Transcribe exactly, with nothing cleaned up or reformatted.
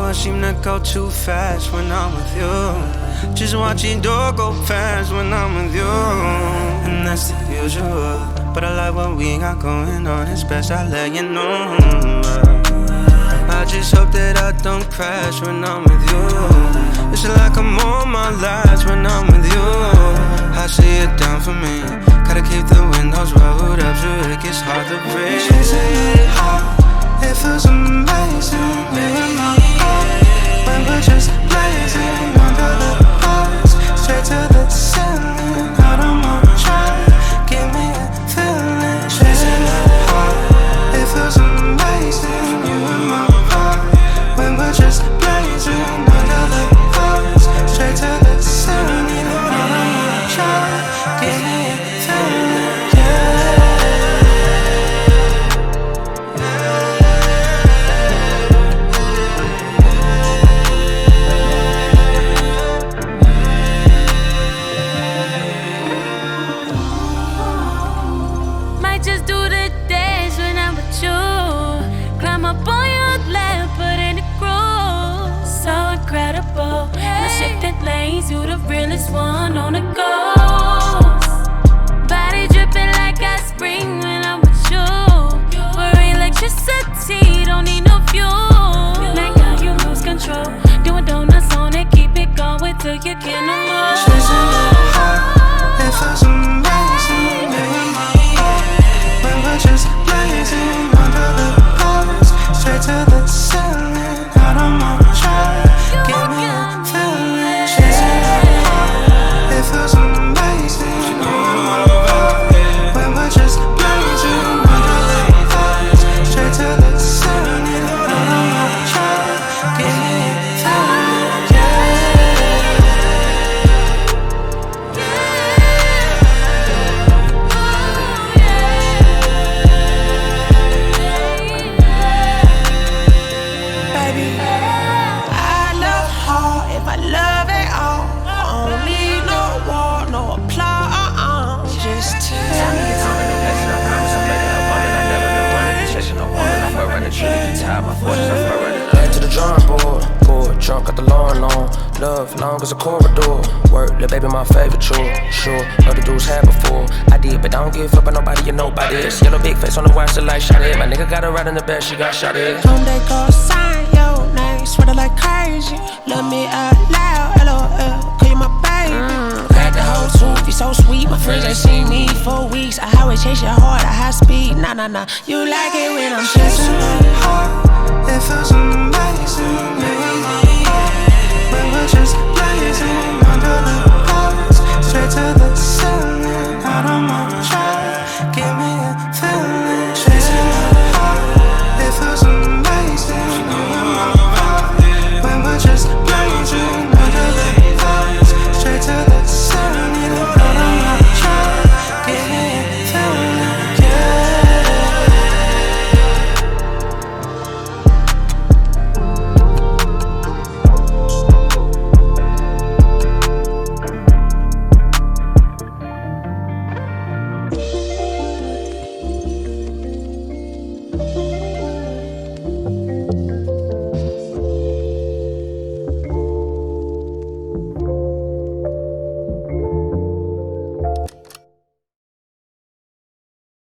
I seem to go too fast when I'm with you. Just watching door go past when I'm with you. And that's the usual, but I like what we got going on. It's best I let you know. I just hope that I don't crash when I'm with you. It's like I'm on my last when I'm with you. I see it down for me. Gotta keep the windows rolled up so it gets hard to breathe. Chasing it high, it feels amazing. Me and my heart, when we're just blazing under the stars, straight to the ceiling. I don't wanna try, give me a feeling. Chasing it high, it feels amazing. You and my heart, when we're just blazing under the stars, straight to the ceiling. I don't wanna try, give me a feeling. You the realest one on the coast. Body dripping like I spring when I'm with you. For electricity, don't need no fuel. Like how you lose control. Doing donuts on it, keep it going till you get no more. Chasing it high, it feels amazing. Yeah, in my heart, when we're just blazing under the stars, straight to the ceiling. I don't wanna try, give me a feeling. It feels amazing. When we're just blazing under the stars, straight to the ceiling. I don't wanna try, give me a feeling. Baby, I love hard if I love it all. Don't need no war, no applause. Just tell me it's on. Head to the drawing board, board, drunk at the lawn long. Love long as a corridor. Work, the baby, my favorite chore. Sure, other dudes had before. I did, but I don't give up on nobody, you nobody. This yellow big face on the wire, still like shot it. My nigga got her right in the bed, she got shot it. Home they go sign your name, sweater like crazy. Love me out loud, L O L, call you my baby. Mm, crack the whole tooth, you so sweet. My friends ain't seen me for weeks. I always chase your heart at high speed. Nah, nah, nah, you like it when I'm chasing it hard. It feels